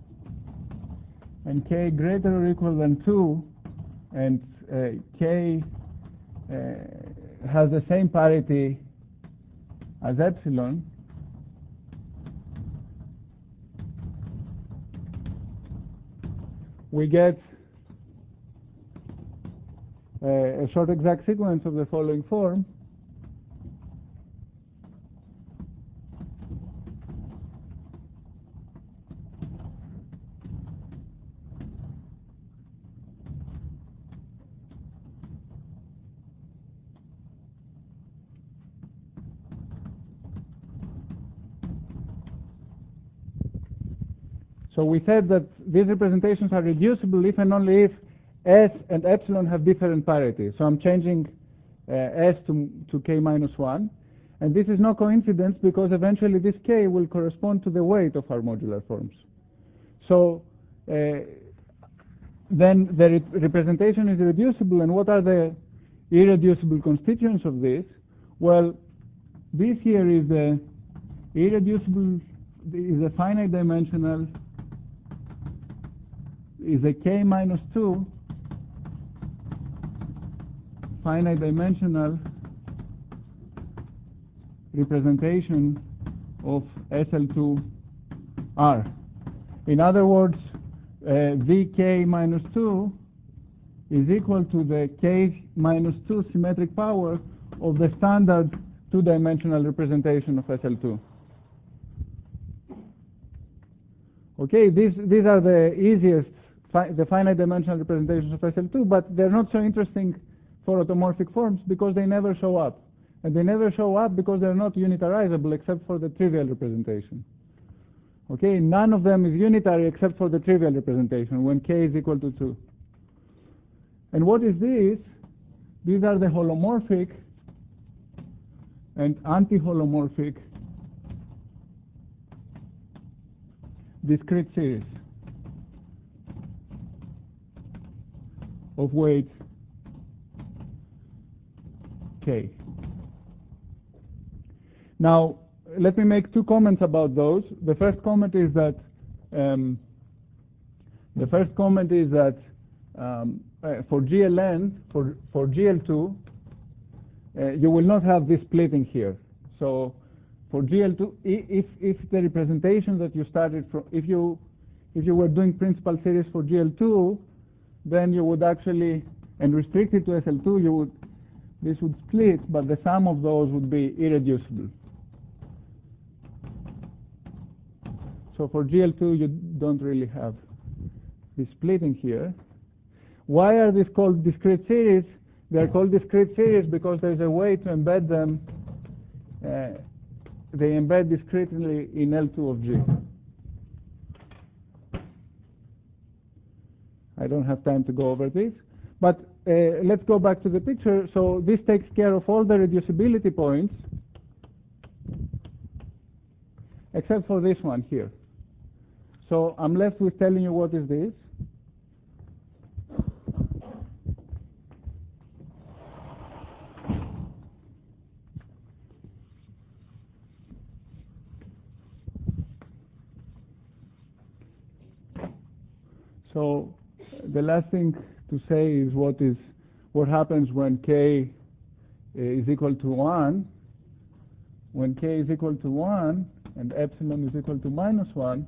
and k greater or equal than 2, and k has the same parity as epsilon, we get a short exact sequence of the following form. So we said that these representations are reducible if and only if s and epsilon have different parity. So I'm changing s to k minus 1. And this is no coincidence, because eventually this k will correspond to the weight of our modular forms. So then the representation is reducible. And what are the irreducible constituents of this? Well, this here is the irreducible, is a finite dimensional, is a k minus 2 finite dimensional representation of SL2R. In other words, Vk minus 2 is equal to the k minus 2 symmetric power of the standard two-dimensional representation of SL2. Okay, these are the easiest, the finite dimensional representations of SL2, but they're not so interesting for automorphic forms because they never show up. And they never show up because they're not unitarizable except for the trivial representation. Okay, none of them is unitary except for the trivial representation when k is equal to 2. And what is this? These are the holomorphic and anti-holomorphic discrete series of weight k. Now, let me make two comments about those. The first comment is that for GLN, for GL2, you will not have this splitting here. So for GL2, if the representation that you started from, if you were doing principal series for GL2, then you would actually, and restricted to SL2, this would split, but the sum of those would be irreducible. So for GL2, you don't really have this splitting here. Why are these called discrete series? They are called discrete series because there's a way to embed them. They embed discretely in L2 of G. I don't have time to go over this, but let's go back to the picture. So this takes care of all the reducibility points except for this one here. So I'm left with telling you what is this. So the last thing to say is what happens when k is equal to 1. When k is equal to 1 and epsilon is equal to minus 1,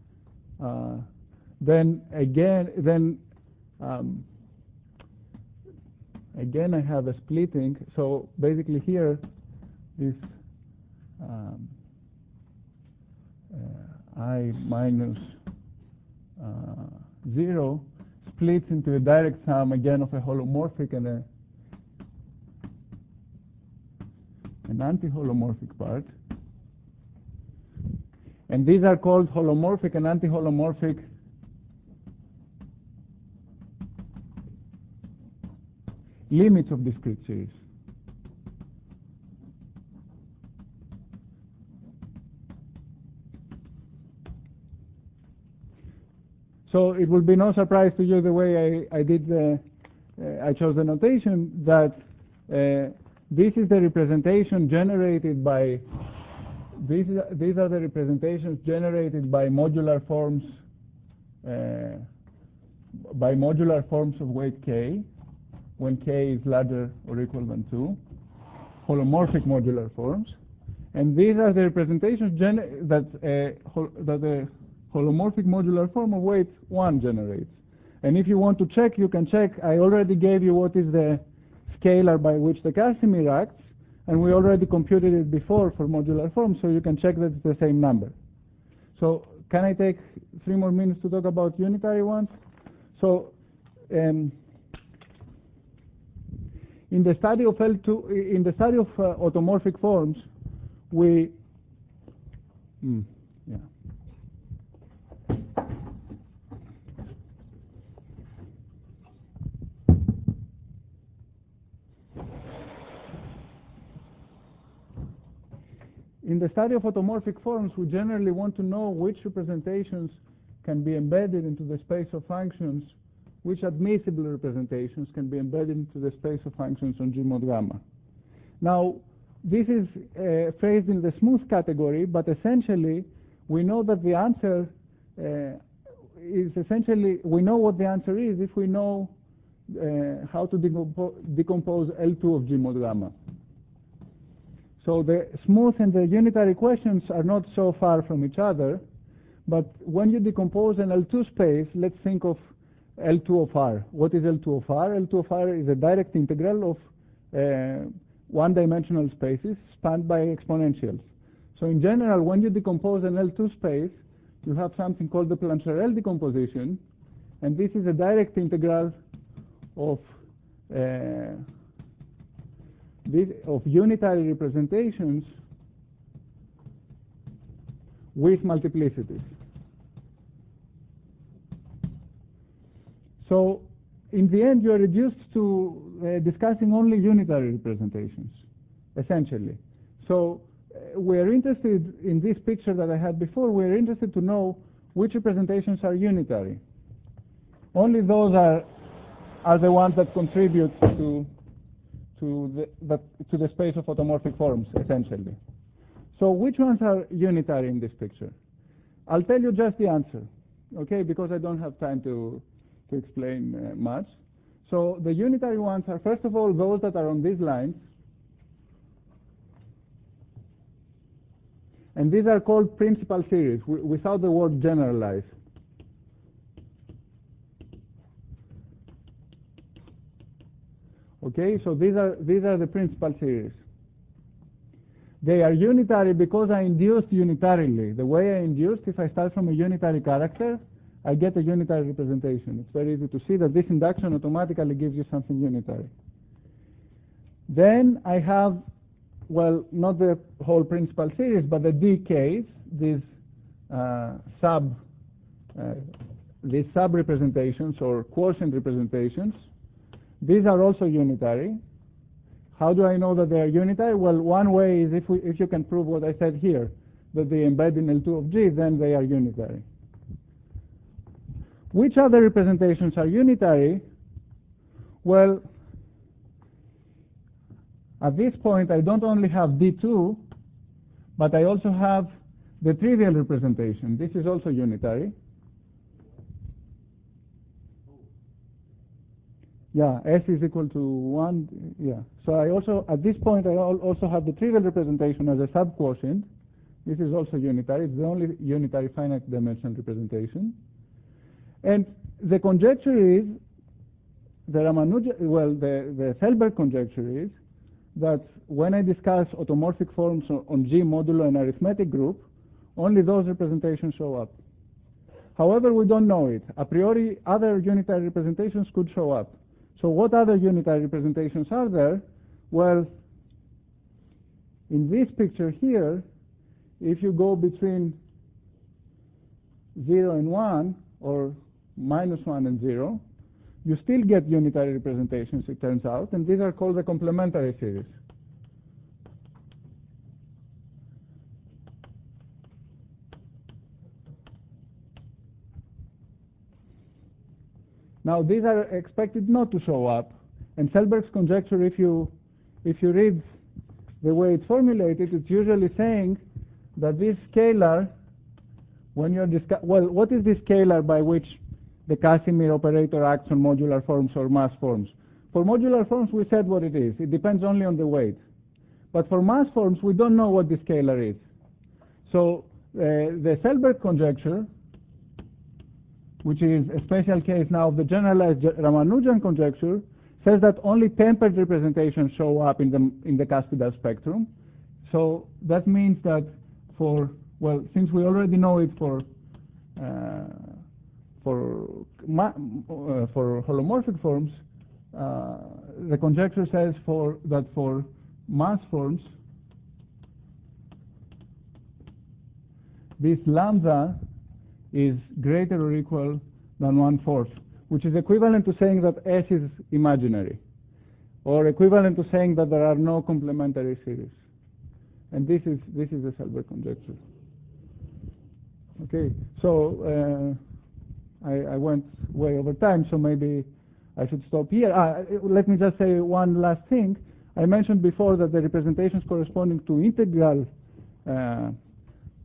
then again I have a splitting. So basically here, this I minus 0 splits into a direct sum again of a holomorphic and an anti-holomorphic part. And these are called holomorphic and anti-holomorphic limits of discrete series. So it will be no surprise to you the way I chose the notation that this is the representation generated by these are the representations generated by modular forms of weight k when k is larger or equal than 2, holomorphic modular forms, and these are the representations that the holomorphic modular form of weight 1 generates. And if you want to check, you can check. I already gave you what is the scalar by which the Casimir acts, and we already computed it before for modular forms, so you can check that it's the same number. So can I take 3 more minutes to talk about unitary ones? So in the study of automorphic forms, we In the study of automorphic forms, we generally want to know which representations can be embedded into the space of functions, which admissible representations can be embedded into the space of functions on G mod gamma. Now, this is phrased in the smooth category, but essentially, we know that the answer is essentially, we know what the answer is if we know how to decompose L2 of G mod gamma. So the smooth and the unitary questions are not so far from each other, but when you decompose an L2 space, let's think of L2 of R. What is L2 of R? L2 of R is a direct integral of one-dimensional spaces spanned by exponentials. So in general, when you decompose an L2 space, you have something called the Plancherel decomposition, and this is a direct integral of unitary representations with multiplicities. So in the end, you are reduced to discussing only unitary representations, essentially. So we're interested in this picture that I had before, we're interested to know which representations are unitary. Only those are the ones that contribute to the space of automorphic forms, essentially. So which ones are unitary in this picture? I'll tell you just the answer, okay, because I don't have time to explain much. So the unitary ones are, first of all, those that are on these lines. And these are called principal series, without the word generalize. Okay, so these are the principal series. They are unitary because I induced unitarily. The way I induced, if I start from a unitary character, I get a unitary representation. It's very easy to see that this induction automatically gives you something unitary. Then I have, well, not the whole principal series, but the DKs, these sub-representations or quotient representations. These are also unitary. How do I know that they are unitary? Well, one way is if you can prove what I said here, that they embed in L2 of G, then they are unitary. Which other representations are unitary? Well, at this point, I don't only have D2, but I also have the trivial representation. This is also unitary. Yeah, S is equal to 1. Yeah. So I also, at this point, I also have the trivial representation as a subquotient. This is also unitary. It's the only unitary finite dimensional representation. And the conjecture is, the Selberg conjecture is that when I discuss automorphic forms on G modulo an arithmetic group, only those representations show up. However, we don't know it. A priori, other unitary representations could show up. So what other unitary representations are there? Well, in this picture here, if you go between 0 and 1, or -1 and 0, you still get unitary representations, it turns out, and these are called the complementary series. Now, these are expected not to show up, and Selberg's conjecture, if you read the way it's formulated, it's usually saying that this scalar, when you're well, what is this scalar by which the Casimir operator acts on modular forms or mass forms? For modular forms, we said what it is. It depends only on the weight. But for mass forms, we don't know what the scalar is. So the Selberg conjecture, which is a special case now of the generalized Ramanujan conjecture, says that only tempered representations show up in the Caspidal spectrum. So that means that since we already know it for holomorphic forms, the conjecture says that for mass forms, this lambda is greater or equal than 1/4, which is equivalent to saying that S is imaginary, or equivalent to saying that there are no complementary series. And this is the Selberg conjecture. Okay, so I went way over time, so maybe I should stop here. Let me just say one last thing. I mentioned before that the representations corresponding to integral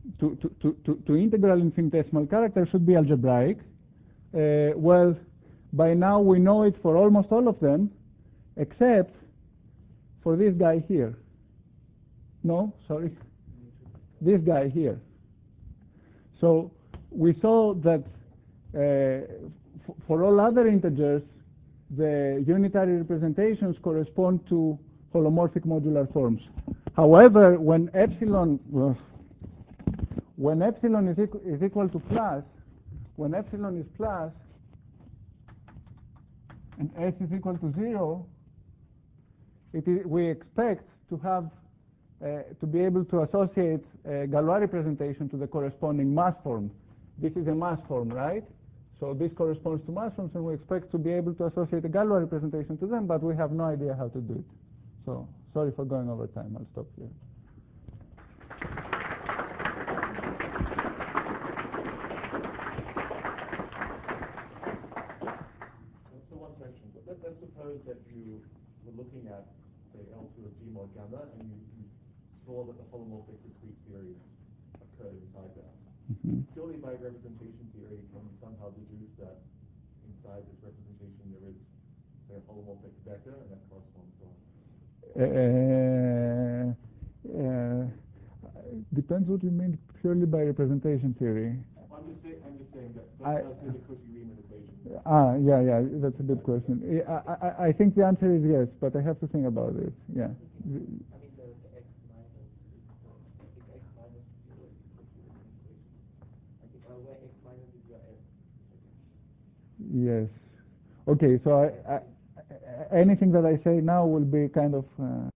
to integral infinitesimal character should be algebraic. Well, By now we know it for almost all of them, except for this guy here. No, sorry. This guy here. So we saw that for all other integers, the unitary representations correspond to holomorphic modular forms. However, when epsilon is equal to plus, when epsilon is plus and s is equal to 0, we expect to have to be able to associate a Galois representation to the corresponding mass form. This is a mass form, right? So this corresponds to mass forms, and we expect to be able to associate a Galois representation to them, but we have no idea how to do it. So sorry for going over time. I'll stop here. So one question. Let's suppose that you were looking at, say, L2 of G mod gamma, and you saw that the holomorphic discrete series occurred inside that. Purely by representation theory, can you somehow deduce that inside this representation there is, say, a holomorphic vector, and that corresponds to depends what you mean purely by representation theory. I'm just saying that that's the Cauchy-Riemann equation. Yeah, that's a good question. I think the answer is yes, but I have to think about it. Yeah. I mean, the x minus, if x minus 0 is equal to an equation, I think where x minus is your f. Yes. Okay, so anything that I say now will be kind of